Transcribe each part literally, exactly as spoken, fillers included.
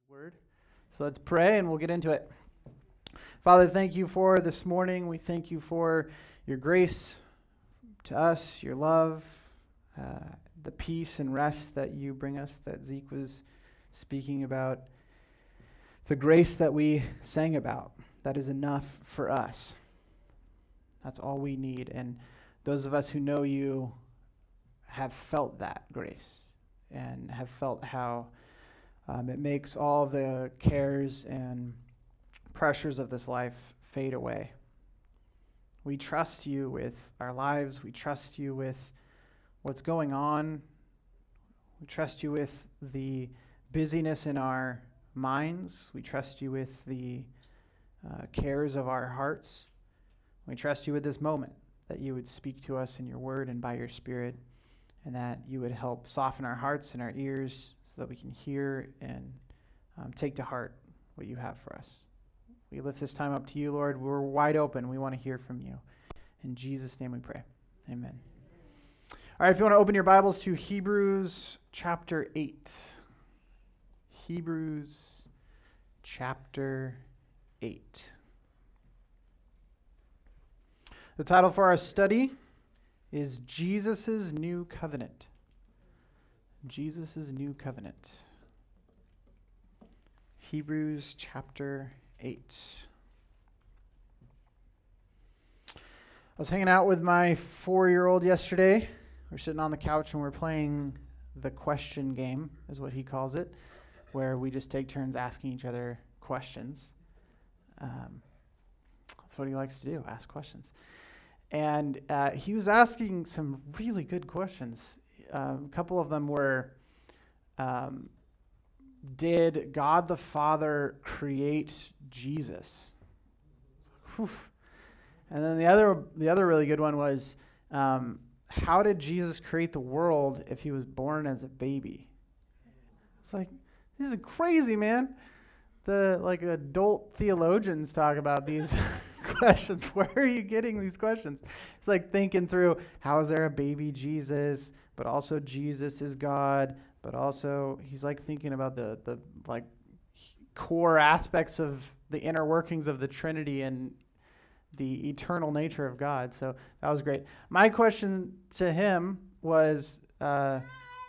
Word. So let's pray and we'll get into it. Father, thank you for this morning. We thank you for your grace to us, your love, uh, the peace and rest that you bring us, that Zeke was speaking about, the grace that we sang about. That is enough for us. That's all we need. And those of us who know you have felt that grace and have felt how Um, it makes all the cares and pressures of this life fade away. We trust you with our lives. We trust you with what's going on. We trust you with the busyness in our minds. We trust you with the uh, cares of our hearts. We trust you with this moment, that you would speak to us in your word and by your Spirit, and that you would help soften our hearts and our ears so that we can hear and um, take to heart what you have for us. We lift this time up to you, Lord. We're wide open. We want to hear from you. In Jesus' name we pray. Amen. All right, if you want to open your Bibles to Hebrews chapter eight. Hebrews chapter eight. The title for our study is Jesus' New Covenant. Jesus' New Covenant. Hebrews chapter eight. I was hanging out with my four-year-old yesterday. We we're sitting on the couch and we're playing the question game, is what he calls it, where we just take turns asking each other questions. Um, that's what he likes to do, ask questions. And uh, he was asking some really good questions. Um, a couple of them were, um, did God the Father create Jesus? Whew. And then the other, the other really good one was, um, how did Jesus create the world if he was born as a baby? It's like, this is crazy, man. The like adult theologians talk about these questions. Where are you getting these questions? It's like thinking through, how is there a baby Jesus, but also Jesus is God, but also he's like thinking about the the like core aspects of the inner workings of the Trinity and the eternal nature of God. So that was great. My question to him was uh,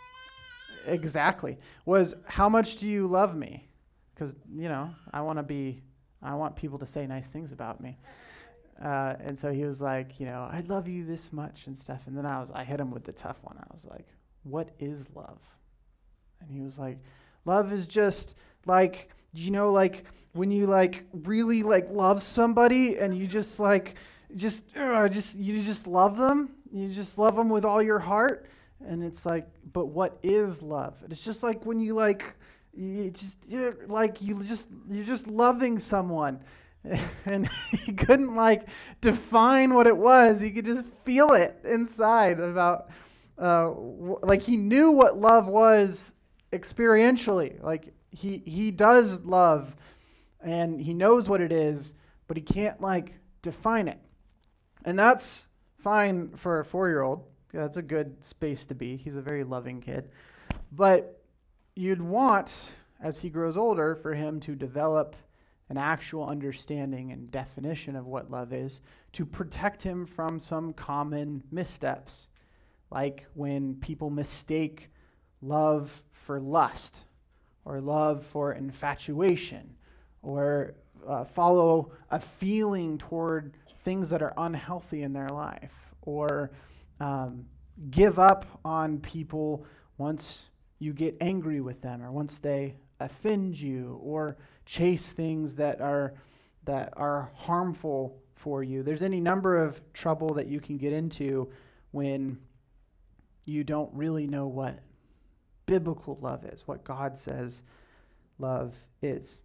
exactly was, how much do you love me? Because, you know, I want to be, I want people to say nice things about me. Uh, and so he was like, you know, I love you this much and stuff. And then I was, I hit him with the tough one. I was like, what is love? And he was like, love is just like, you know, like when you like really like love somebody and you just like, just, uh, just, you just love them. You just love them with all your heart. And it's like, but what is love? And it's just like when you like, You just you're like you just you're just loving someone, and he couldn't like define what it was. He could just feel it inside about uh, w- like he knew what love was experientially. Like he he does love, and he knows what it is, but he can't like define it. And that's fine for a four-year-old. That's a good space to be. He's a very loving kid, but you'd want, as he grows older, for him to develop an actual understanding and definition of what love is to protect him from some common missteps, like when people mistake love for lust, or love for infatuation, or uh, follow a feeling toward things that are unhealthy in their life, or um, give up on people once you get angry with them, or once they offend you, or chase things that are that are harmful for you. There's any number of trouble that you can get into when you don't really know what biblical love is, what God says love is.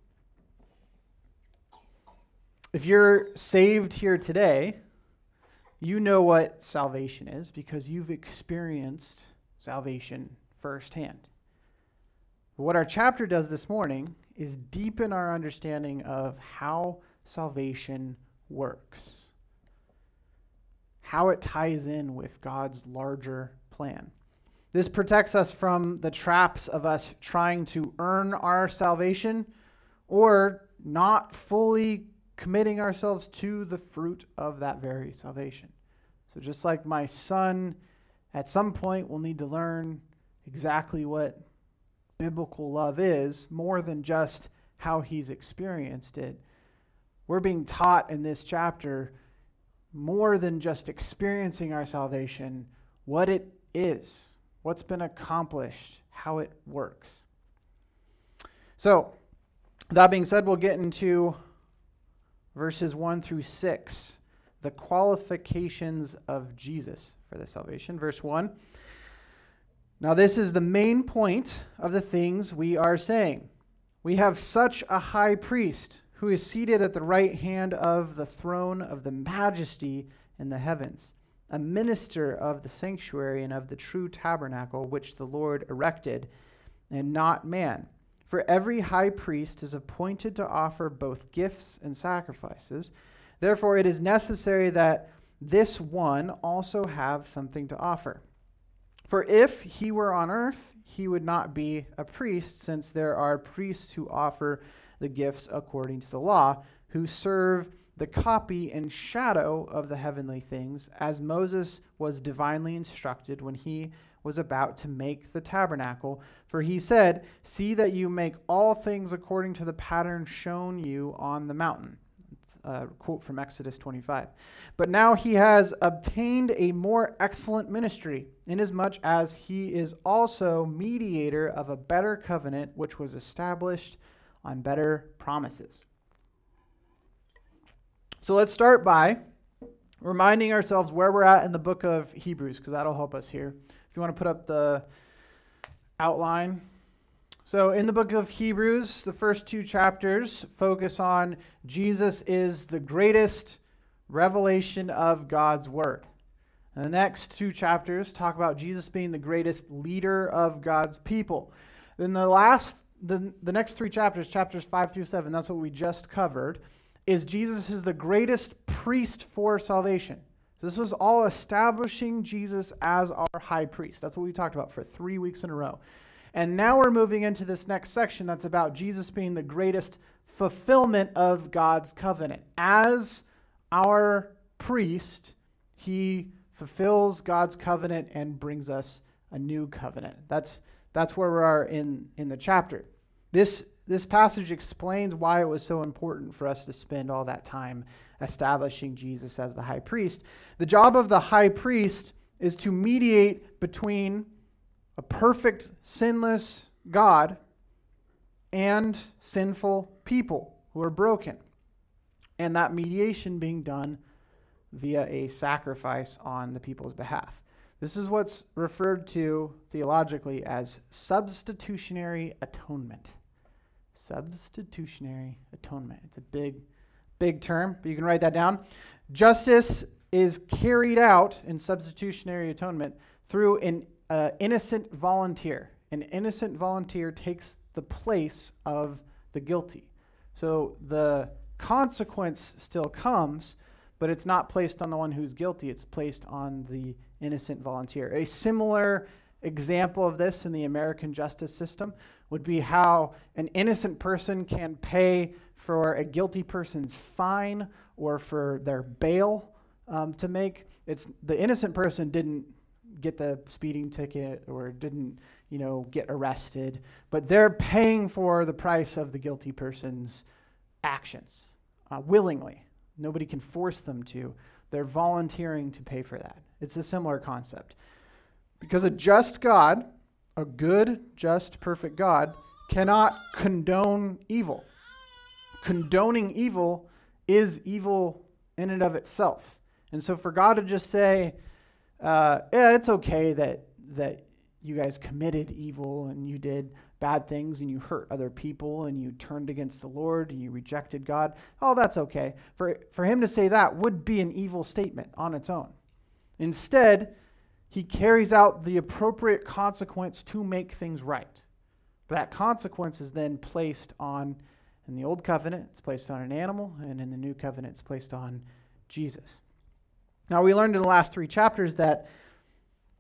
If you're saved here today, you know what salvation is because you've experienced salvation firsthand. What our chapter does this morning is deepen our understanding of how salvation works, how it ties in with God's larger plan. This protects us from the traps of us trying to earn our salvation or not fully committing ourselves to the fruit of that very salvation. So just like my son at some point will need to learn exactly what biblical love is, more than just how he's experienced it, we're being taught in this chapter more than just experiencing our salvation, what it is, what's been accomplished, how it works. So, that being said, we'll get into verses one through six, the qualifications of Jesus for the salvation. Verse one. Now this is the main point of the things we are saying. We have such a high priest who is seated at the right hand of the throne of the majesty in the heavens, a minister of the sanctuary and of the true tabernacle which the Lord erected, and not man. For every high priest is appointed to offer both gifts and sacrifices. Therefore it is necessary that this one also have something to offer. For if he were on earth, he would not be a priest, since there are priests who offer the gifts according to the law, who serve the copy and shadow of the heavenly things, as Moses was divinely instructed when he was about to make the tabernacle. For he said, "See that you make all things according to the pattern shown you on the mountain." A quote from Exodus twenty-five. But now he has obtained a more excellent ministry, inasmuch as he is also mediator of a better covenant, which was established on better promises. So let's start by reminding ourselves where we're at in the book of Hebrews, because that'll help us here. If you want to put up the outline. So in the book of Hebrews, the first two chapters focus on Jesus is the greatest revelation of God's word. And the next two chapters talk about Jesus being the greatest leader of God's people. Then the last, the, the next three chapters, chapters five through seven, that's what we just covered, is Jesus is the greatest priest for salvation. So this was all establishing Jesus as our high priest. That's what we talked about for three weeks in a row. And now we're moving into this next section that's about Jesus being the greatest fulfillment of God's covenant. As our priest, he fulfills God's covenant and brings us a new covenant. That's that's where we are in, in the chapter. This, this passage explains why it was so important for us to spend all that time establishing Jesus as the high priest. The job of the high priest is to mediate between a perfect, sinless God and sinful people who are broken. And that mediation being done via a sacrifice on the people's behalf. This is what's referred to theologically as substitutionary atonement. Substitutionary atonement. It's a big, big term, but you can write that down. Justice is carried out in substitutionary atonement through an uh, innocent volunteer. An innocent volunteer takes the place of the guilty. So the consequence still comes, but it's not placed on the one who's guilty. It's placed on the innocent volunteer. A similar example of this in the American justice system would be how an innocent person can pay for a guilty person's fine or for their bail um, to make. It's the innocent person didn't get the speeding ticket or didn't, you know, get arrested, but they're paying for the price of the guilty person's actions uh, willingly. Nobody can force them to. They're volunteering to pay for that. It's a similar concept. Because a just God, a good, just, perfect God, cannot condone evil. Condoning evil is evil in and of itself. And so for God to just say, uh, yeah, it's okay that that you guys committed evil and you did bad things and you hurt other people and you turned against the Lord and you rejected God, oh, that's okay. For, for him to say that would be an evil statement on its own. Instead, he carries out the appropriate consequence to make things right. But that consequence is then placed on, in the Old Covenant, it's placed on an animal, and in the New Covenant, it's placed on Jesus. Now, we learned in the last three chapters that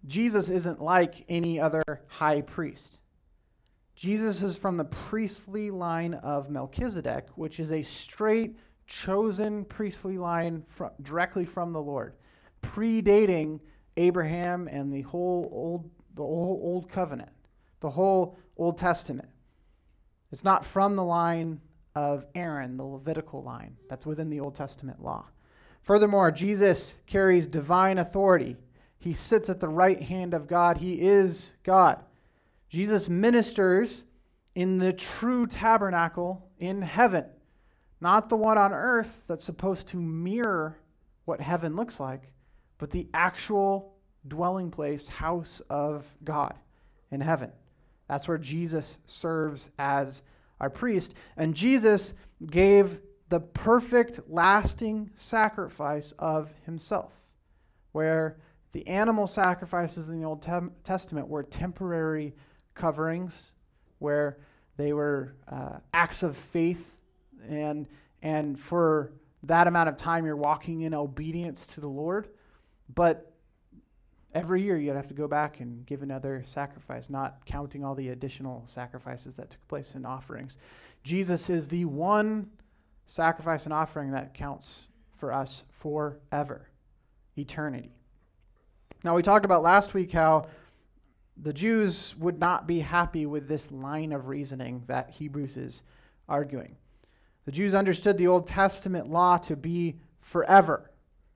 Jesus isn't like any other high priest. Jesus is from the priestly line of Melchizedek, which is a straight, chosen priestly line from, directly from the Lord, predating Abraham and the whole old, the whole old covenant, the whole Old Testament. It's not from the line of Aaron, the Levitical line that's within the Old Testament law. Furthermore, Jesus carries divine authority. He sits at the right hand of God. He is God. Jesus ministers in the true tabernacle in heaven, not the one on earth that's supposed to mirror what heaven looks like, but the actual dwelling place, house of God in heaven. That's where Jesus serves as our priest. And Jesus gave the perfect, lasting sacrifice of himself, where the animal sacrifices in the Old Testament were temporary coverings, where they were uh, acts of faith, and and for that amount of time you're walking in obedience to the Lord. But every year you'd have to go back and give another sacrifice, not counting all the additional sacrifices that took place in offerings. Jesus is the one sacrifice and offering that counts for us forever, eternity. Now, we talked about last week how the Jews would not be happy with this line of reasoning that Hebrews is arguing. The Jews understood the Old Testament law to be forever,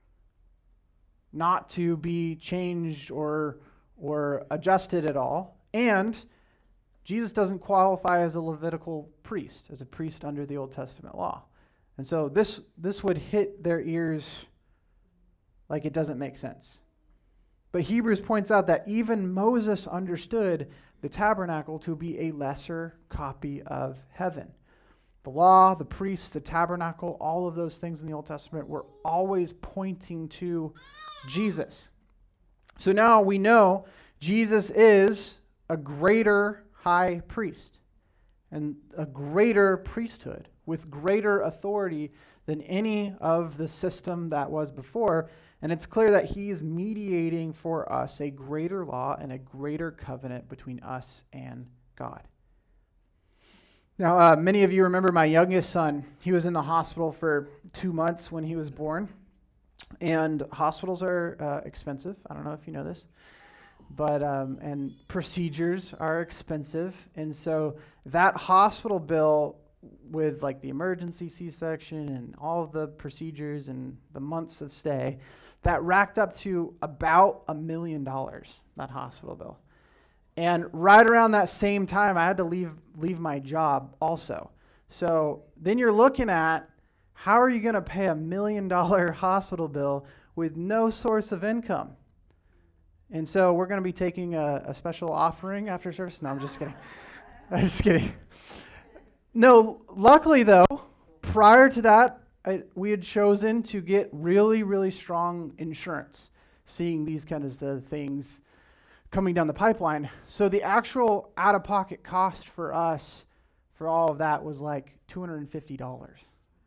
not to be changed or, or adjusted at all. And Jesus doesn't qualify as a Levitical priest, as a priest under the Old Testament law. And so this, this would hit their ears like it doesn't make sense. But Hebrews points out that even Moses understood the tabernacle to be a lesser copy of heaven. The law, the priests, the tabernacle, all of those things in the Old Testament were always pointing to Jesus. So now we know Jesus is a greater high priest and a greater priesthood with greater authority than any of the system that was before. And it's clear that he is mediating for us a greater law and a greater covenant between us and God. Now, uh, many of you remember my youngest son. He was in the hospital for two months when he was born. And hospitals are uh, expensive. I don't know if you know this. But, um, and procedures are expensive. And so that hospital bill with like the emergency C-section and all of the procedures and the months of stay, that racked up to about a million dollars, that hospital bill. And right around that same time, I had to leave leave my job also. So then you're looking at, how are you going to pay a million dollar hospital bill with no source of income? And so we're going to be taking a, a special offering after service. No, I'm just kidding. I'm just kidding. No, luckily though, prior to that, I, we had chosen to get really, really strong insurance, seeing these kinds of things coming down the pipeline. So the actual out-of-pocket cost for us for all of that was like two hundred fifty dollars.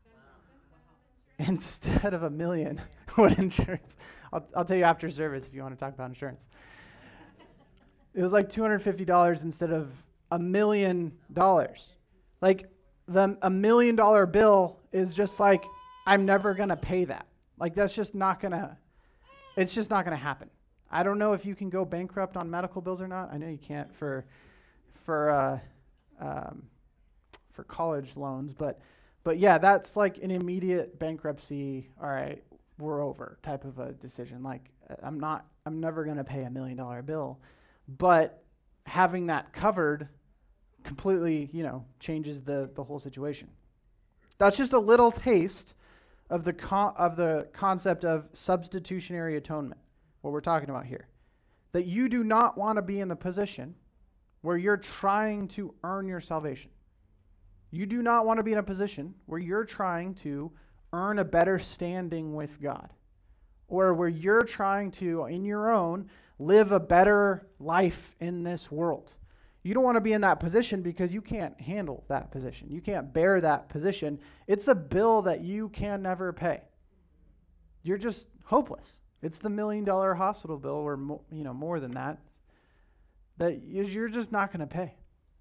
Instead of a million. What insurance? I'll, I'll tell you after service if you want to talk about insurance. It was like two hundred fifty dollars instead of a million dollars. Like the a million dollar bill is just like, I'm never going to pay that. Like that's just not going to, it's just not going to happen. I don't know if you can go bankrupt on medical bills or not. I know you can't for, for, uh, um, for college loans, but, but yeah, that's like an immediate bankruptcy. All right, we're over type of a decision. Like I'm not, I'm never going to pay a million dollar bill, but having that covered completely, you know, changes the, the whole situation. That's just a little taste of the con- of the concept of substitutionary atonement, what we're talking about here. That you do not want to be in the position where you're trying to earn your salvation. You do not want to be in a position where you're trying to earn a better standing with God, or where you're trying to, in your own, live a better life in this world. You don't want to be in that position because you can't handle that position. You can't bear that position. It's a bill that you can never pay. You're just hopeless It's the million dollar hospital bill or mo- you know more than that that you're just not going to pay.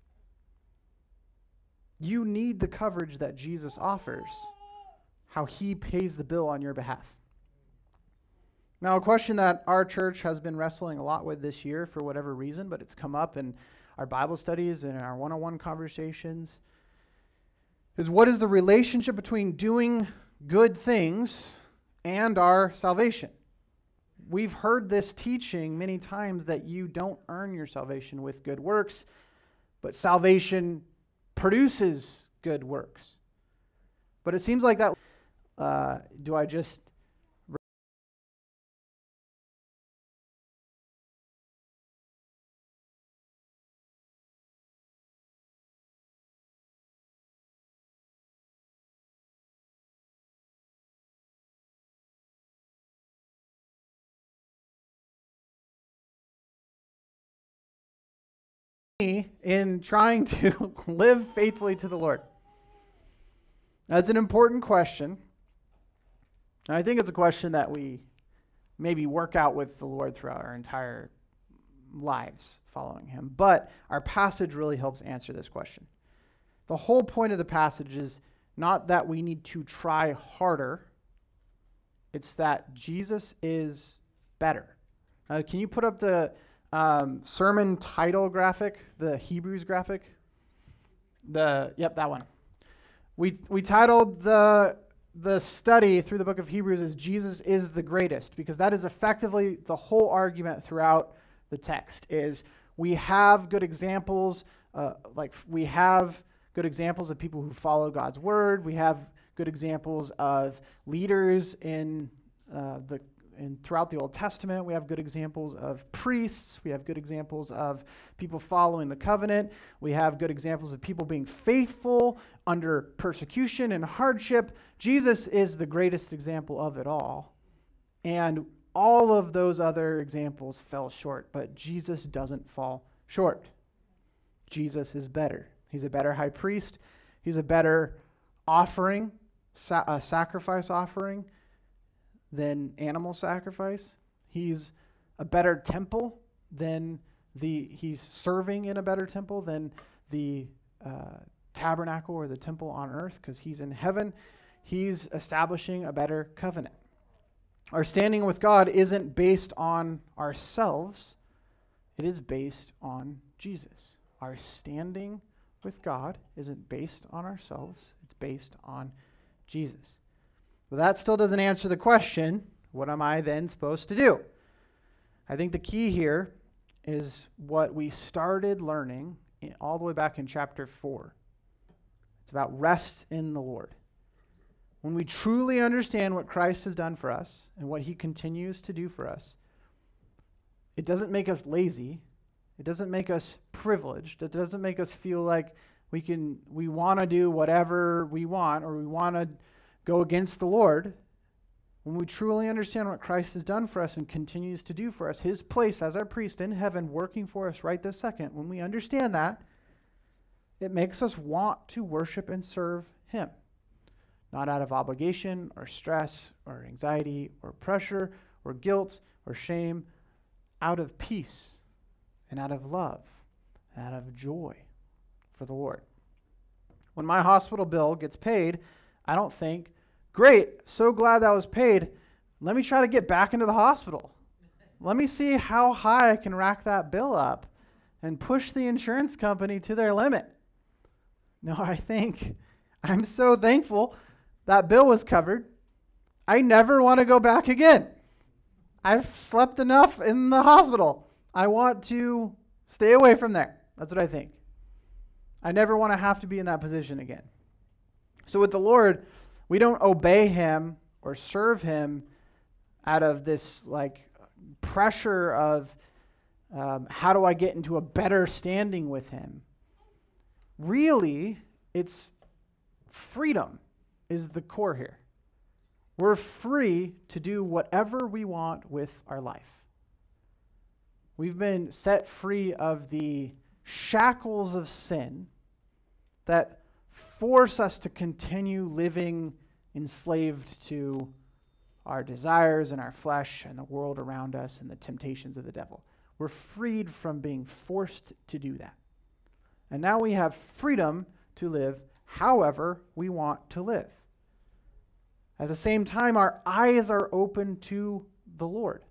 You need the coverage that Jesus offers, how he pays the bill on your behalf. Now, a question that our church has been wrestling a lot with this year for whatever reason, but it's come up in our Bible studies and in our one-on-one conversations, is what is the relationship between doing good things and our salvation? We've heard this teaching many times that you don't earn your salvation with good works, but salvation produces good works. But it seems like that, uh, do I just in trying to live faithfully to the Lord? That's an important question. And I think it's a question that we maybe work out with the Lord throughout our entire lives following him. But our passage really helps answer this question. The whole point of the passage is not that we need to try harder. It's that Jesus is better. Uh, can you put up the um, sermon title graphic, the Hebrews graphic? The Yep, that one. We we titled the the study through the book of Hebrews as Jesus is the greatest, because that is effectively the whole argument throughout the text. Is we have good examples, uh, like we have good examples of people who follow God's word. We have good examples of leaders in uh, the in throughout the Old Testament. We have good examples of priests. We have good examples of people following the covenant. We have good examples of people being faithful under persecution and hardship. Jesus is the greatest example of it all. And all of those other examples fell short, but Jesus doesn't fall short. Jesus is better. He's a better high priest. He's a better offering, sa- a sacrifice offering than animal sacrifice. He's a better temple than the, he's serving in a better temple than the uh, tabernacle or the temple on earth, because he's in heaven. He's establishing a better covenant. Our standing with God isn't based on ourselves. It is based on Jesus. Our standing with God isn't based on ourselves. It's based on Jesus. But that still doesn't answer the question, what am I then supposed to do? I think the key here is what we started learning in, all the way back in chapter four. It's about rest in the Lord. When we truly understand what Christ has done for us and what he continues to do for us, it doesn't make us lazy. It doesn't make us privileged. It doesn't make us feel like we can we want to do whatever we want, or we want to go against the Lord. When we truly understand what Christ has done for us and continues to do for us, his place as our priest in heaven working for us right this second, when we understand that, it makes us want to worship and serve him. Not out of obligation or stress or anxiety or pressure or guilt or shame, out of peace and out of love, out of joy for the Lord. When my hospital bill gets paid, I don't think, great, so glad that was paid. Let me try to get back into the hospital. Let me see how high I can rack that bill up and push the insurance company to their limit. No, I think I'm so thankful that bill was covered. I never want to go back again. I've slept enough in the hospital. I want to stay away from there. That's what I think. I never want to have to be in that position again. So with the Lord, we don't obey him or serve him out of this like pressure of um, how do I get into a better standing with him. Really, it's freedom is the core here. We're free to do whatever we want with our life. We've been set free of the shackles of sin that force us to continue living enslaved to our desires and our flesh and the world around us and the temptations of the devil. We're freed from being forced to do that. And now we have freedom to live however we want to live. At the same time, our eyes are open to the Lord.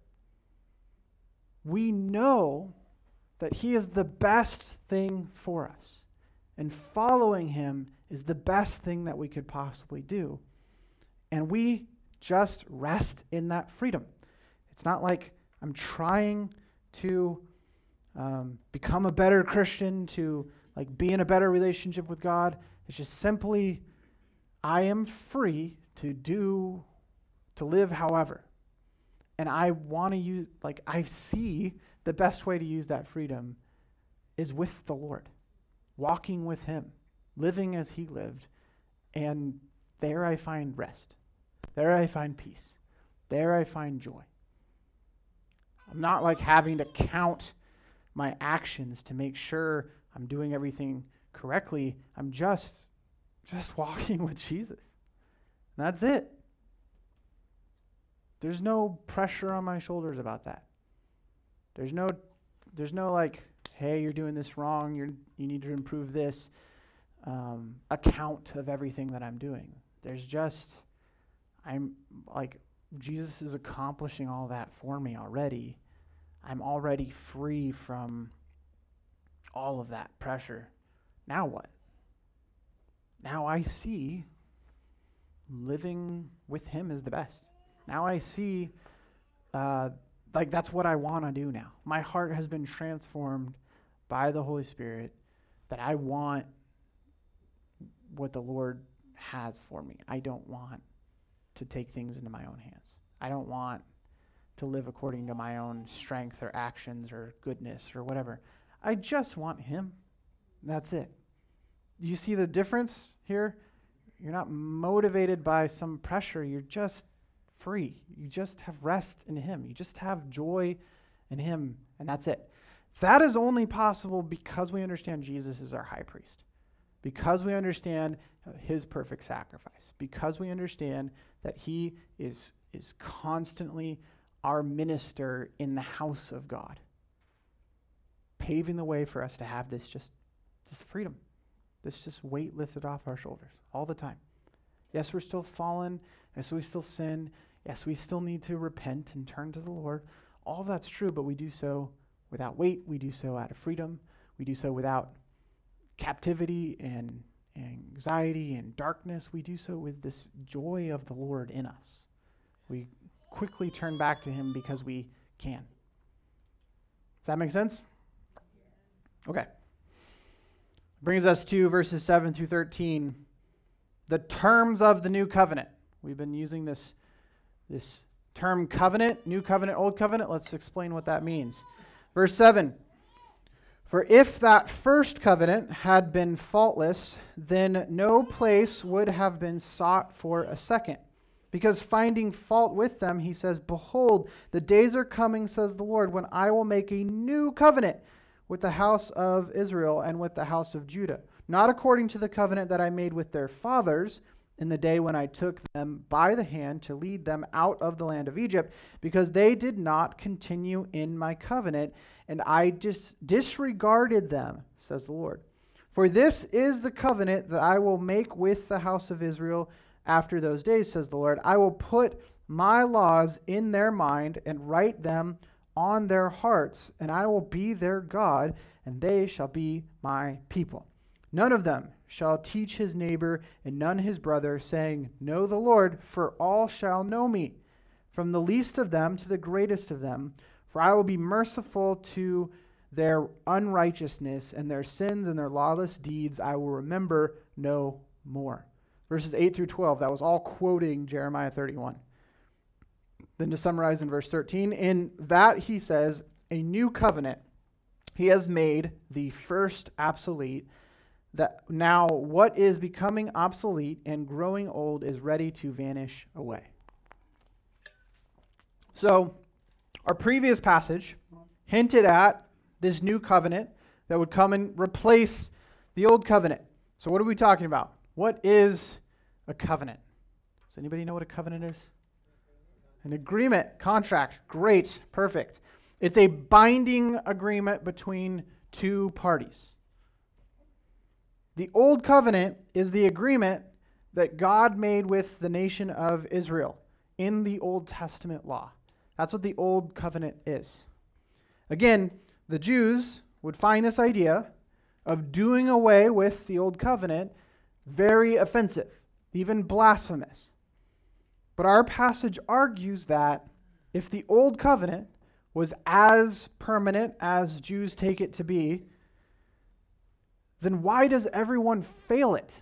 We know that He is the best thing for us. And following Him is the best thing that we could possibly do. And we just rest in that freedom. It's not like I'm trying to um, become a better Christian, to like be in a better relationship with God. It's just simply, I am free to do, to live however. And I want to use, like I see the best way to use that freedom is with the Lord, walking with Him, living as He lived, and there I find rest. There I find peace. There I find joy. I'm not like having to count my actions to make sure I'm doing everything correctly. I'm just, just walking with Jesus. And that's it. There's no pressure on my shoulders about that. There's no, there's no like, hey, you're doing this wrong. You're, you need to improve this. Um, account of everything that I'm doing. There's just, I'm like, Jesus is accomplishing all that for me already. I'm already free from all of that pressure. Now what? Now I see living with Him is the best. Now I see, uh, like that's what I want to do now. My heart has been transformed by the Holy Spirit that I want what the Lord has for me. I don't want to take things into my own hands. I don't want to live according to my own strength or actions or goodness or whatever. I just want Him. That's it. You see the difference here? You're not motivated by some pressure. You're just free. You just have rest in Him. You just have joy in Him, and that's it. That is only possible because we understand Jesus is our high priest, because we understand His perfect sacrifice, because we understand that He is, is constantly our minister in the house of God, paving the way for us to have this just, this freedom, this just weight lifted off our shoulders all the time. Yes, we're still fallen. Yes, we still sin. Yes, we still need to repent and turn to the Lord. All of that's true, but we do so without weight. We do so out of freedom. We do so without captivity and anxiety and darkness. We do so with this joy of the Lord in us. We quickly turn back to Him because we can. Does that make sense? Okay. Brings us to verses seven through thirteen. The terms of the new covenant. We've been using this, this term covenant, new covenant, old covenant. Let's explain what that means. Verse seven. For if that first covenant had been faultless, then no place would have been sought for a second. Because finding fault with them, He says, behold, the days are coming, says the Lord, when I will make a new covenant with the house of Israel and with the house of Judah, not according to the covenant that I made with their fathers in the day when I took them by the hand to lead them out of the land of Egypt, because they did not continue in my covenant, and I dis- disregarded them, says the Lord. For this is the covenant that I will make with the house of Israel after those days, says the Lord. I will put my laws in their mind and write them on their hearts, and I will be their God, and they shall be my people. None of them shall teach his neighbor and none his brother, saying, know the Lord, for all shall know me, from the least of them to the greatest of them. For I will be merciful to their unrighteousness, and their sins and their lawless deeds I will remember no more. Verses eight through twelve, that was all quoting Jeremiah thirty-one. Then to summarize in verse thirteen, in that He says, a new covenant, He has made the first obsolete, that now what is becoming obsolete and growing old is ready to vanish away. So, our previous passage hinted at this new covenant that would come and replace the old covenant. So what are we talking about? What is a covenant? Does anybody know what a covenant is? An agreement, contract, great, perfect. It's a binding agreement between two parties. The Old Covenant is the agreement that God made with the nation of Israel in the Old Testament law. That's what the Old Covenant is. Again, the Jews would find this idea of doing away with the Old Covenant very offensive, even blasphemous. But our passage argues that if the Old Covenant was as permanent as Jews take it to be, then why does everyone fail it?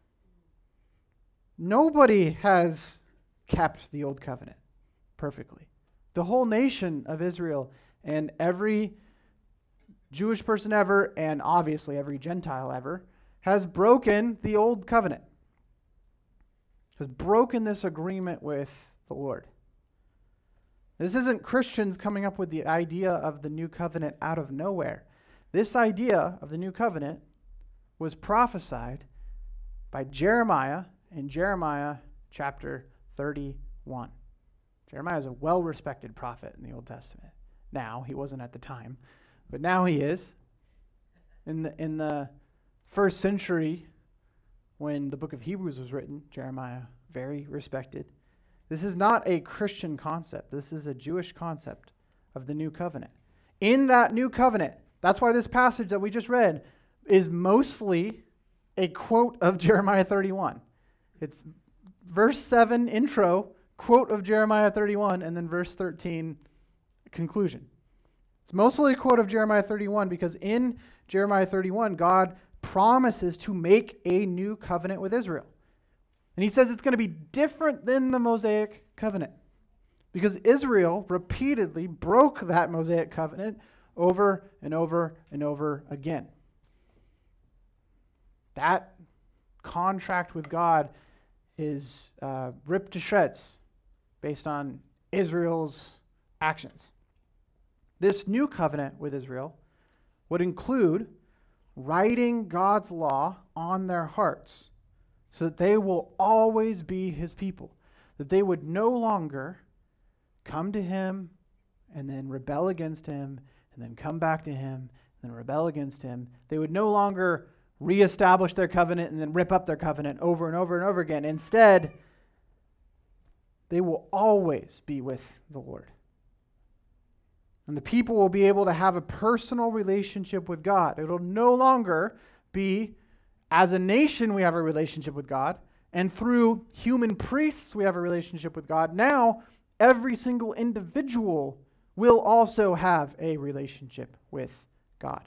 Nobody has kept the Old Covenant perfectly. The whole nation of Israel and every Jewish person ever, and obviously every Gentile ever, has broken the Old Covenant, has broken this agreement with the Lord. This isn't Christians coming up with the idea of the new covenant out of nowhere. This idea of the new covenant was prophesied by Jeremiah in Jeremiah chapter thirty-one. Jeremiah is a well-respected prophet in the Old Testament. Now, he wasn't at the time, but now he is. In the, in the first century, when the book of Hebrews was written, Jeremiah, very respected. This is not a Christian concept. This is a Jewish concept of the new covenant. In that new covenant, that's why this passage that we just read is mostly a quote of Jeremiah thirty-one. It's verse seven, intro, quote of Jeremiah thirty-one, and then verse thirteen, conclusion. It's mostly a quote of Jeremiah thirty-one because in Jeremiah thirty-one, God promises to make a new covenant with Israel. And he says it's going to be different than the Mosaic covenant because Israel repeatedly broke that Mosaic covenant over and over and over again. That contract with God is uh, ripped to shreds based on Israel's actions. This new covenant with Israel would include writing God's law on their hearts so that they will always be his people, that they would no longer come to him and then rebel against him and then come back to him and then rebel against him. They would no longer reestablish their covenant and then rip up their covenant over and over and over again. Instead, they will always be with the Lord. And the people will be able to have a personal relationship with God. It will no longer be, as a nation, we have a relationship with God, and through human priests, we have a relationship with God. Now, every single individual will also have a relationship with God.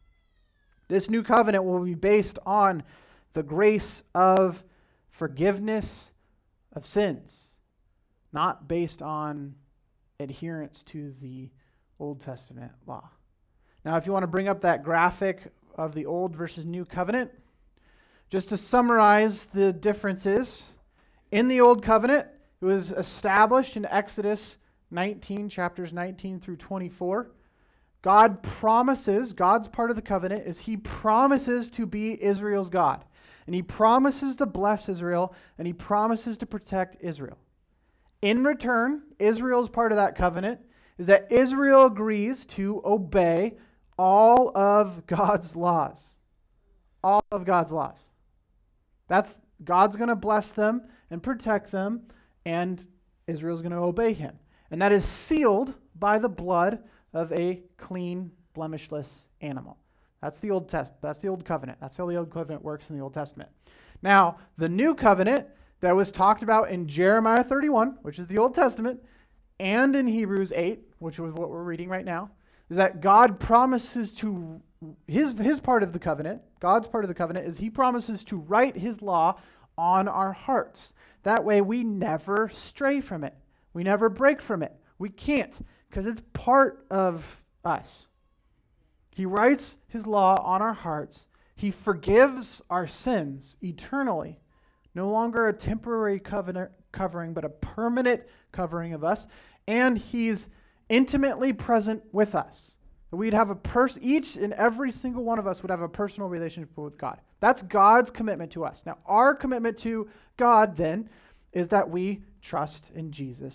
This new covenant will be based on the grace of forgiveness of sins, not based on adherence to the Old Testament law. Now, if you want to bring up that graphic of the Old versus New Covenant, just to summarize the differences, in the Old Covenant, it was established in Exodus nineteen, chapters nineteen through twenty-four. God promises, God's part of the covenant is he promises to be Israel's God. And he promises to bless Israel, and he promises to protect Israel. In return, Israel's part of that covenant is that Israel agrees to obey all of God's laws. All of God's laws. That's God's going to bless them and protect them, and Israel's going to obey him. And that is sealed by the blood of a clean, blemishless animal. That's the Old Test. That's the Old Covenant. That's how the Old Covenant works in the Old Testament. Now, the New Covenant that was talked about in Jeremiah thirty-one, which is the Old Testament, and in Hebrews eight, which is what we're reading right now, is that God promises to, his, his part of the covenant, God's part of the covenant is he promises to write his law on our hearts. That way we never stray from it. We never break from it. We can't, because it's part of us. He writes his law on our hearts. He forgives our sins eternally. No longer a temporary covenant covering, but a permanent covering of us. And he's intimately present with us. We'd have a person, each and every single one of us would have a personal relationship with God. That's God's commitment to us. Now, our commitment to God then is that we trust in Jesus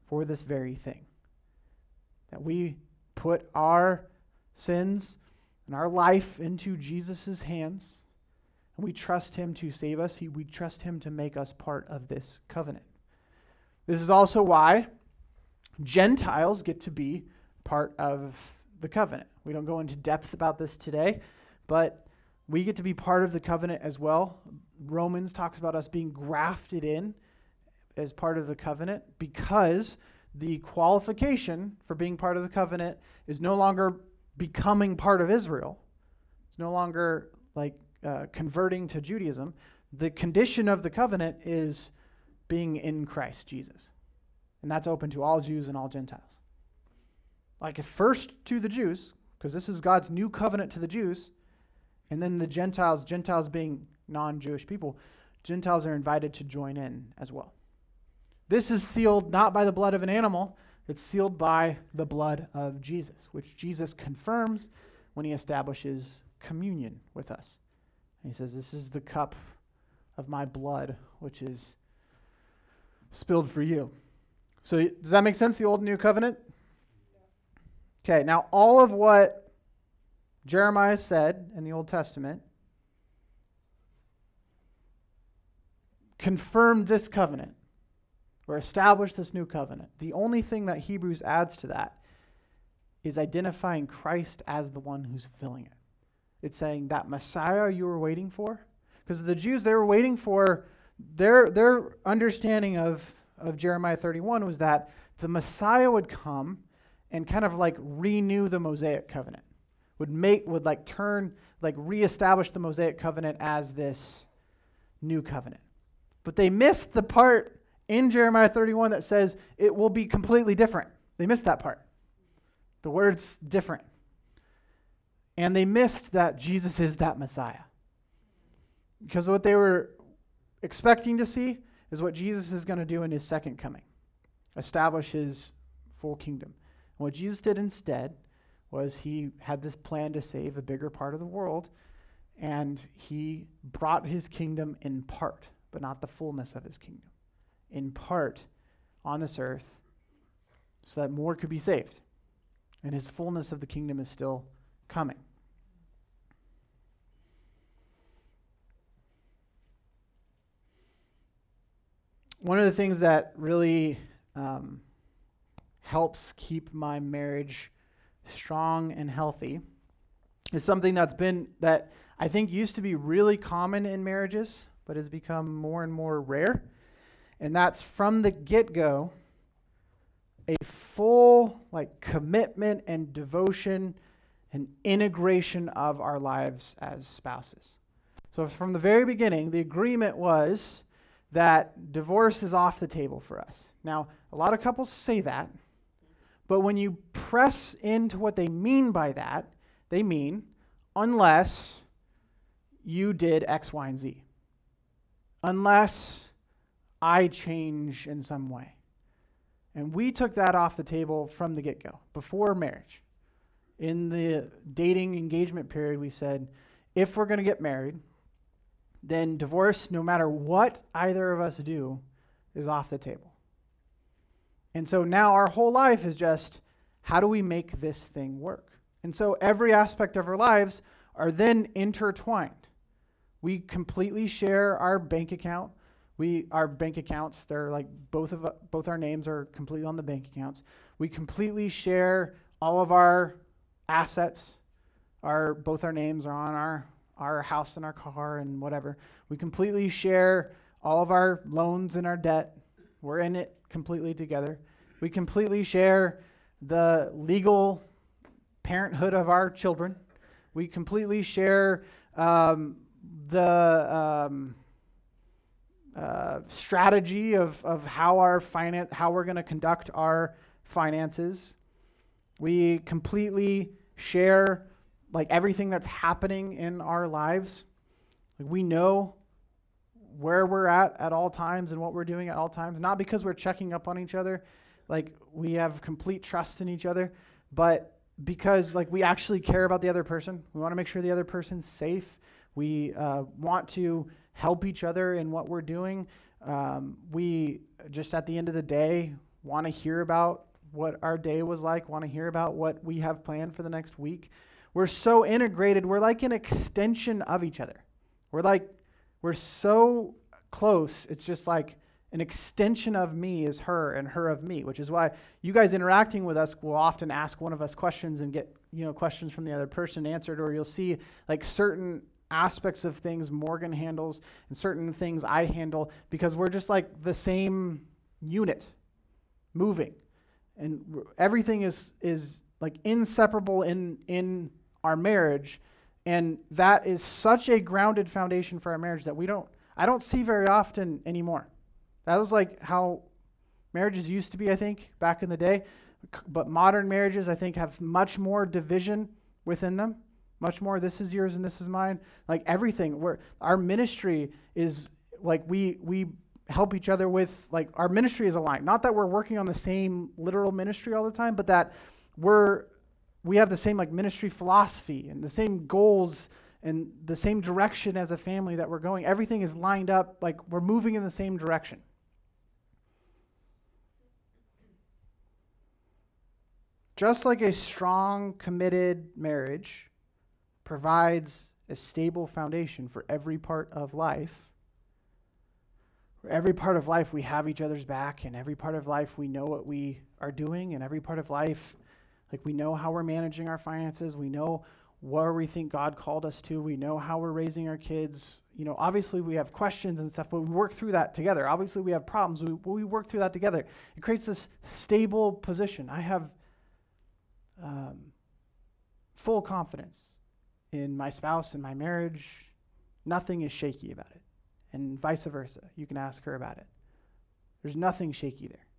for this very thing. That we put our sins and our life into Jesus' hands, and we trust him to save us. He, we trust him to make us part of this covenant. This is also why Gentiles get to be part of the covenant. We don't go into depth about this today, but we get to be part of the covenant as well. Romans talks about us being grafted in as part of the covenant because the qualification for being part of the covenant is no longer becoming part of Israel. It's no longer like uh, converting to Judaism. The condition of the covenant is being in Christ Jesus. And that's open to all Jews and all Gentiles. Like first to the Jews, because this is God's new covenant to the Jews, and then the Gentiles, Gentiles being non-Jewish people, Gentiles are invited to join in as well. This is sealed not by the blood of an animal, it's sealed by the blood of Jesus, which Jesus confirms when he establishes communion with us. And he says, this is the cup of my blood, which is spilled for you. So does that make sense, the old and new covenant? Okay, now all of what Jeremiah said in the Old Testament confirmed this covenant or established this new covenant. The only thing that Hebrews adds to that is identifying Christ as the one who's fulfilling it. It's saying that Messiah you were waiting for, because the Jews, they were waiting for, their their understanding of, of Jeremiah thirty-one was that the Messiah would come and kind of like renew the Mosaic covenant. Would make, would like turn, like reestablish the Mosaic covenant as this new covenant. But they missed the part in Jeremiah thirty-one that says it will be completely different. They missed that part. The word's different. And they missed that Jesus is that Messiah. Because what they were expecting to see is what Jesus is going to do in his second coming. Establish his full kingdom. And what Jesus did instead was he had this plan to save a bigger part of the world, and he brought his kingdom in part, but not the fullness of his kingdom, in part on this earth so that more could be saved. And his fullness of the kingdom is still coming. One of the things that really um, helps keep my marriage strong and healthy is something that's been, that I think used to be really common in marriages, but has become more and more rare. And that's from the get-go, a full like commitment and devotion and integration of our lives as spouses. So from the very beginning, the agreement was that divorce is off the table for us. Now, a lot of couples say that, but when you press into what they mean by that, they mean unless you did X, Y, and Z. Unless I change in some way. And we took that off the table from the get-go, before marriage. In the dating engagement period, we said, if we're going to get married, then divorce, no matter what either of us do, is off the table. And so now our whole life is just, how do we make this thing work? And so every aspect of our lives are then intertwined. We completely share our bank account. We our bank accounts, they're like both of both our names are completely on the bank accounts. We completely share all of our assets. Our both our names are on our our house and our car and whatever. We completely share all of our loans and our debt. We're in it completely together. We completely share the legal parenthood of our children. We completely share um, the um, uh, strategy of, of how our finance, how we're going to conduct our finances. We completely share like everything that's happening in our lives. Like we know where we're at at all times and what we're doing at all times, not because we're checking up on each other, like we have complete trust in each other, but because like we actually care about the other person. We want to make sure the other person's safe. We uh, want to help each other in what we're doing. Um, we just at the end of the day want to hear about what our day was like, want to hear about what we have planned for the next week. We're so integrated. We're like an extension of each other. We're like, we're so close. It's just like an extension of me is her and her of me, which is why you guys interacting with us will often ask one of us questions and get, you know, questions from the other person answered, or you'll see like certain aspects of things Morgan handles and certain things I handle because we're just like the same unit moving. And everything is is like inseparable in in our marriage, and that is such a grounded foundation for our marriage that we don't I don't see very often anymore. That was like how marriages used to be, I think, back in the day. But modern marriages, I think, have much more division within them. Much more, this is yours and this is mine. Like everything. We're, our ministry is like we we help each other with, like our ministry is aligned. Not that we're working on the same literal ministry all the time, but that we're we have the same like ministry philosophy and the same goals and the same direction as a family that we're going. Everything is lined up, like we're moving in the same direction. Just like a strong, committed marriage provides a stable foundation for every part of life, for every part of life we have each other's back, and every part of life we know what we are doing, and every part of life, like we know how we're managing our finances, we know where we think God called us to, we know how we're raising our kids. You know, obviously we have questions and stuff, but we work through that together. Obviously we have problems, we, we work through that together. It creates this stable position. I have um, full confidence in my spouse and my marriage. Nothing is shaky about it. And vice versa. You can ask her about it. There's nothing shaky there.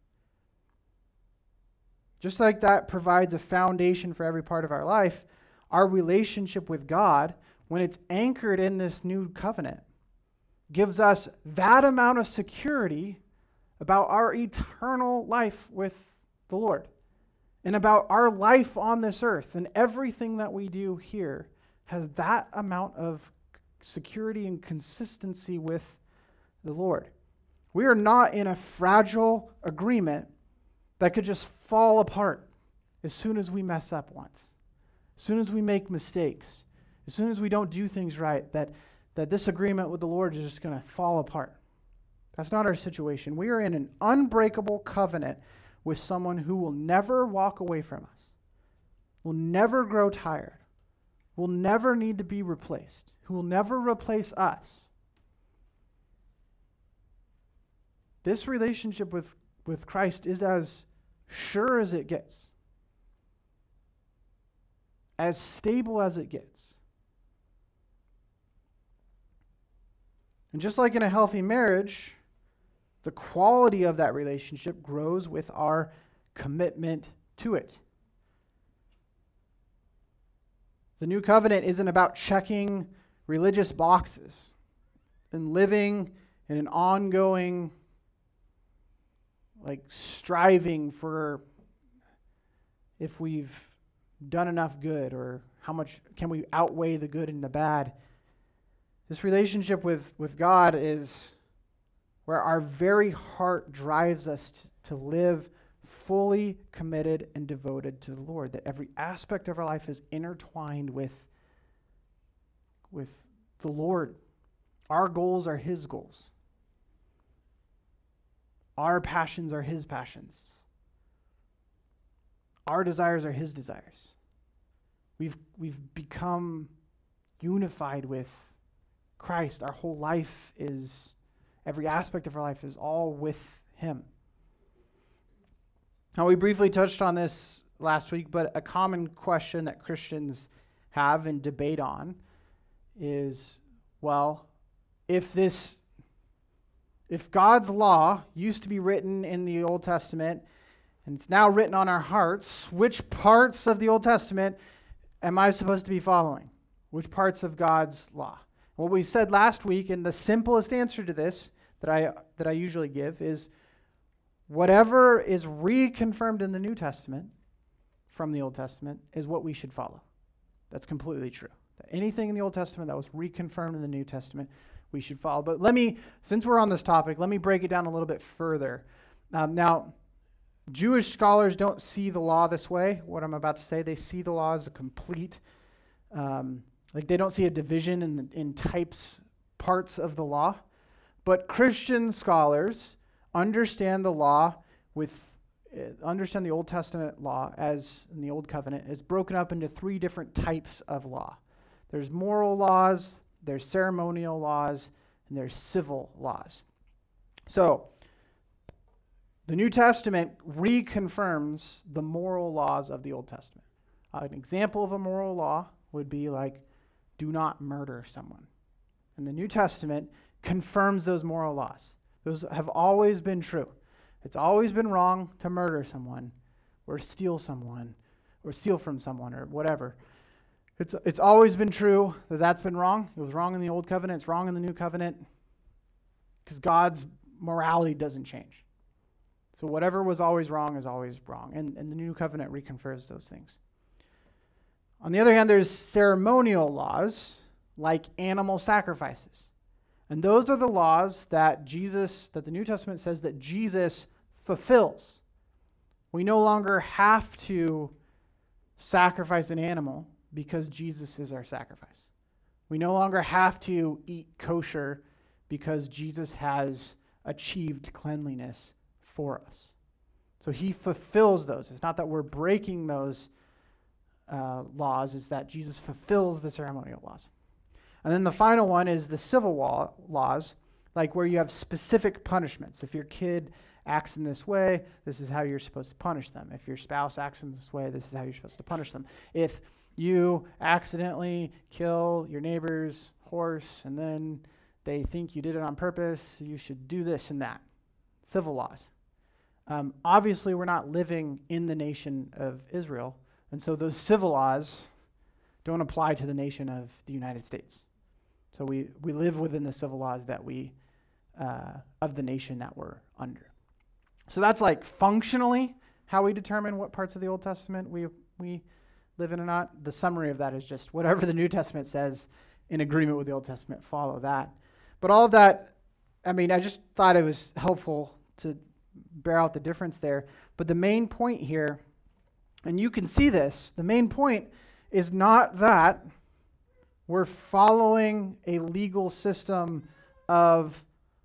Just like that provides a foundation for every part of our life, our relationship with God, when it's anchored in this new covenant, gives us that amount of security about our eternal life with the Lord and about our life on this earth. And everything that we do here has that amount of security and consistency with the Lord. We are not in a fragile agreement that could just fall apart as soon as we mess up once, as soon as we make mistakes, as soon as we don't do things right, that, that this agreement with the Lord is just going to fall apart. That's not our situation. We are in an unbreakable covenant with someone who will never walk away from us, will never grow tired, will never need to be replaced, who will never replace us. This relationship with, with Christ is as sure as it gets, as stable as it gets. And just like in a healthy marriage, the quality of that relationship grows with our commitment to it. The new covenant isn't about checking religious boxes and living in an ongoing, like, striving for if we've done enough good or how much can we outweigh the good and the bad. This relationship with, with God is where our very heart drives us t- to live fully committed and devoted to the Lord, that every aspect of our life is intertwined with, with the Lord. Our goals are His goals. Our passions are His passions. Our desires are His desires. We've, we've become unified with Christ. Our whole life is, every aspect of our life is all with Him. Now, we briefly touched on this last week, but a common question that Christians have and debate on is, well, if this, if God's law used to be written in the Old Testament and it's now written on our hearts, which parts of the Old Testament am I supposed to be following? Which parts of God's law? What we said last week, and the simplest answer to this that I that I usually give is whatever is reconfirmed in the New Testament from the Old Testament is what we should follow. That's completely true. Anything in the Old Testament that was reconfirmed in the New Testament, we should follow. But let me, since we're on this topic, let me break it down a little bit further. Um, now, Jewish scholars don't see the law this way, what I'm about to say. They see the law as a complete, um, like they don't see a division in, in types, parts of the law. But Christian scholars understand the law with, uh, understand the Old Testament law as, in the Old Covenant, is broken up into three different types of law. There's moral laws, there's ceremonial laws, and there's civil laws. So, the New Testament reconfirms the moral laws of the Old Testament. Uh, an example of a moral law would be like, do not murder someone. And the New Testament confirms those moral laws. Those have always been true. It's always been wrong to murder someone or steal someone or steal from someone or whatever. It's, it's always been true that that's been wrong. It was wrong in the Old Covenant. It's wrong in the New Covenant because God's morality doesn't change. So whatever was always wrong is always wrong. And, and the New Covenant reconfirms those things. On the other hand, there's ceremonial laws like animal sacrifices. And those are the laws that Jesus, that the New Testament says that Jesus fulfills. We no longer have to sacrifice an animal because Jesus is our sacrifice. We no longer have to eat kosher because Jesus has achieved cleanliness for us. So he fulfills those. It's not that we're breaking those uh, laws, it's that Jesus fulfills the ceremonial laws. And then the final one is the civil law, laws, like where you have specific punishments. If your kid acts in this way, this is how you're supposed to punish them. If your spouse acts in this way, this is how you're supposed to punish them. If you accidentally kill your neighbor's horse and then they think you did it on purpose, you should do this and that. Civil laws. Um, obviously, we're not living in the nation of Israel, and so those civil laws don't apply to the nation of the United States. So we, we live within the civil laws that we, uh, of the nation that we're under. So that's like functionally how we determine what parts of the Old Testament we we live in or not. The summary of that is just whatever the New Testament says in agreement with the Old Testament, follow that. But all of that, I mean, I just thought it was helpful to bear out the difference there. But the main point here, and you can see this, the main point is not that we're following a legal system of,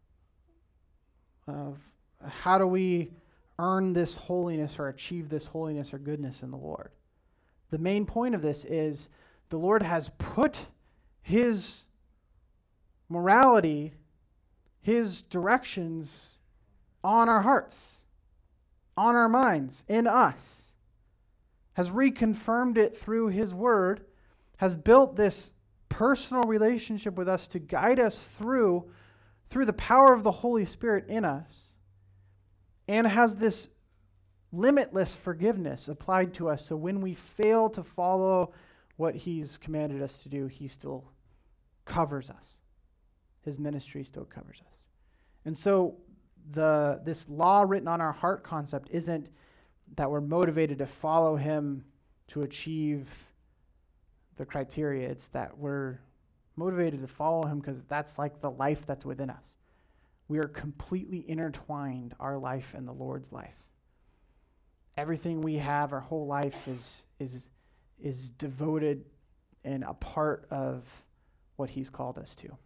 of how do we earn this holiness or achieve this holiness or goodness in the Lord. The main point of this is the Lord has put his morality, his directions on our hearts, on our minds, in us, has reconfirmed it through his word, has built this personal relationship with us to guide us through, through the power of the Holy Spirit in us, and has this limitless forgiveness applied to us. So when we fail to follow what he's commanded us to do, he still covers us. His ministry still covers us. And so the this law written on our heart concept isn't that we're motivated to follow him to achieve the criteria. It's that we're motivated to follow him because that's like the life that's within us. We are completely intertwined, our life and the Lord's life. Everything we have, our whole life is is is devoted and a part of what he's called us to.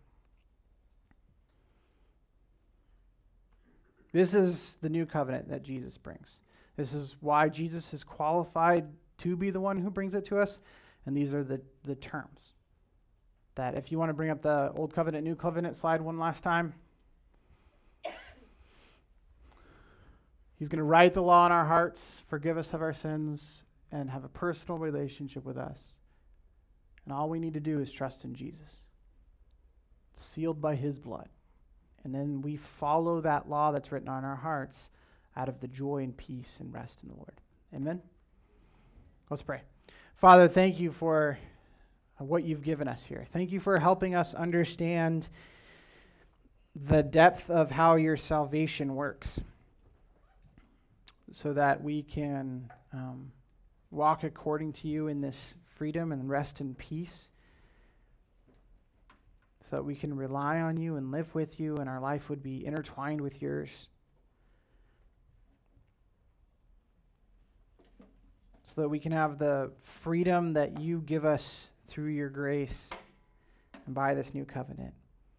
This is the new covenant that Jesus brings. This is why Jesus is qualified to be the one who brings it to us. And these are the, the terms. That if you want to bring up the Old Covenant, New Covenant slide one last time. He's going to write the law in our hearts, forgive us of our sins, and have a personal relationship with us. And all we need to do is trust in Jesus. It's sealed by his blood. And then we follow that law that's written on our hearts out of the joy and peace and rest in the Lord. Amen? Let's pray. Father, thank you for what you've given us here. Thank you for helping us understand the depth of how your salvation works so that we can um, walk according to you in this freedom and rest in peace, so that we can rely on you and live with you and our life would be intertwined with yours. so that we can have the freedom that you give us through your grace and by this new covenant.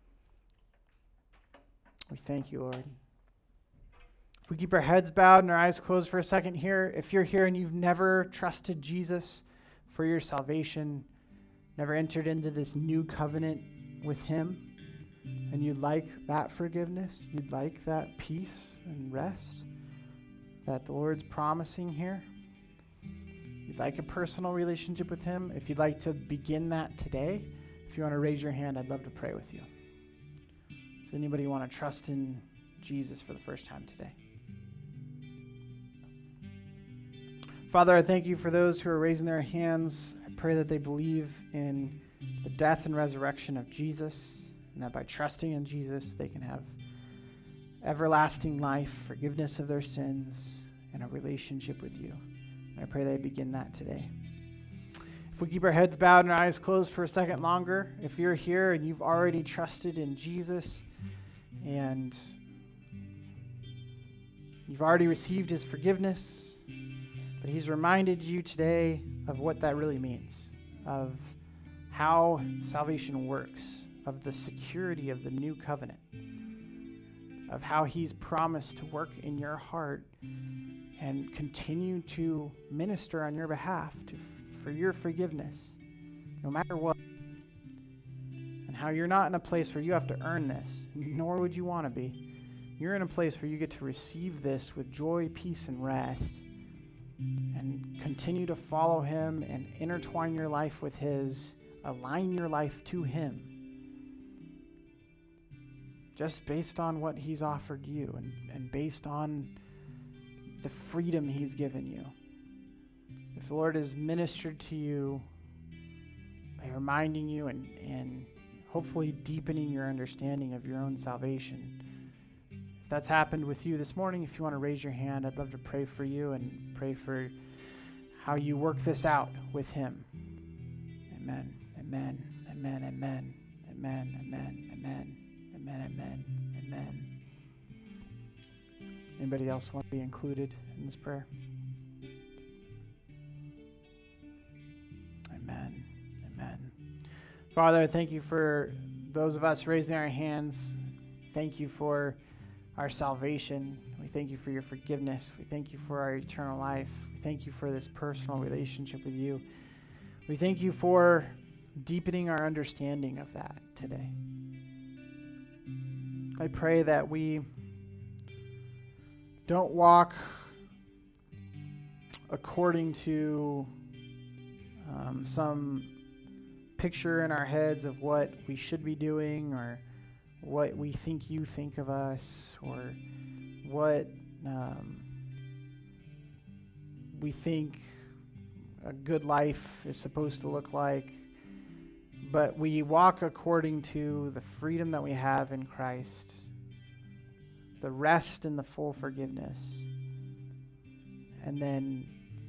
We thank you, Lord. If we keep our heads bowed and our eyes closed for a second here, if you're here and you've never trusted Jesus for your salvation, never entered into this new covenant with him, and you'd like that forgiveness, you'd like that peace and rest that the Lord's promising here, you'd like a personal relationship with him, if you'd like to begin that today, if you want to raise your hand, I'd love to pray with you. Does anybody want to trust in Jesus for the first time today? Father, I thank you for those who are raising their hands. I pray that they believe in the death and resurrection of Jesus, and that by trusting in Jesus, they can have everlasting life, forgiveness of their sins, and a relationship with you. And I pray they begin that today. If we keep our heads bowed and our eyes closed for a second longer, if you're here and you've already trusted in Jesus and you've already received his forgiveness, but he's reminded you today of what that really means, of how salvation works, of the security of the new covenant, of how he's promised to work in your heart and continue to minister on your behalf to, for your forgiveness, no matter what, and how you're not in a place where you have to earn this, nor would you want to be. You're in a place where you get to receive this with joy, peace, and rest, and continue to follow him and intertwine your life with his, align your life to him, just based on what he's offered you and, and based on the freedom he's given you. If the Lord has ministered to you by reminding you and, and hopefully deepening your understanding of your own salvation, if that's happened with you this morning, if you want to raise your hand, I'd love to pray for you and pray for how you work this out with him. Amen, amen, amen, amen, amen, amen, amen, amen, amen, amen. Anybody else want to be included in this prayer? Amen, amen. Father, I thank you for those of us raising our hands. Thank you for our salvation. We thank you for your forgiveness. We thank you for our eternal life. We thank you for this personal relationship with you. We thank you for deepening our understanding of that today. I pray that we don't walk according to um, some picture in our heads of what we should be doing or what we think you think of us, or what um, we think a good life is supposed to look like, but we walk according to the freedom that we have in Christ, the rest and the full forgiveness, and then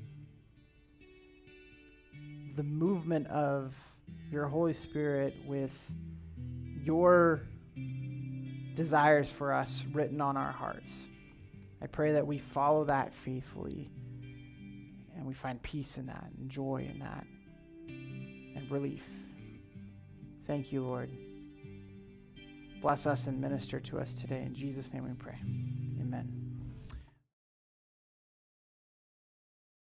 the movement of your Holy Spirit with your desires for us written on our hearts. I pray that we follow that faithfully and we find peace in that and joy in that and relief. Thank you, Lord. Bless us and minister to us today. In Jesus' name we pray. Amen.